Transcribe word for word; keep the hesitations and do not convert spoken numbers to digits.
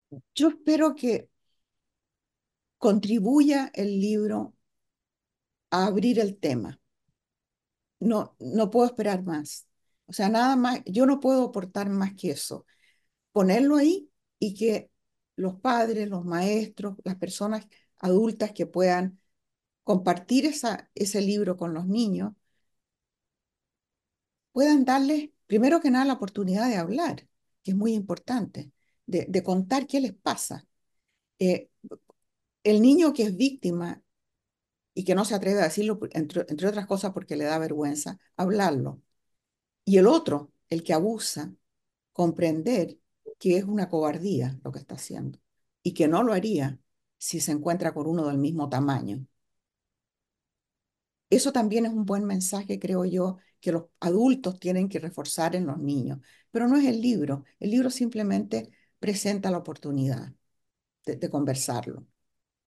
Yo espero que contribuya el libro a abrir el tema. No, no puedo esperar más. O sea, nada más, yo no puedo aportar más que eso. Ponerlo ahí y que los padres, los maestros, las personas adultas que puedan compartir esa, ese libro con los niños, puedan darles, primero que nada, la oportunidad de hablar, que es muy importante, de, de contar qué les pasa. Eh, el niño que es víctima y que no se atreve a decirlo, entre, entre otras cosas porque le da vergüenza, hablarlo. Y el otro, el que abusa, comprender que es una cobardía lo que está haciendo y que no lo haría si se encuentra con uno del mismo tamaño. Eso también es un buen mensaje, creo yo, que los adultos tienen que reforzar en los niños. Pero no es el libro. El libro simplemente presenta la oportunidad de, de conversarlo.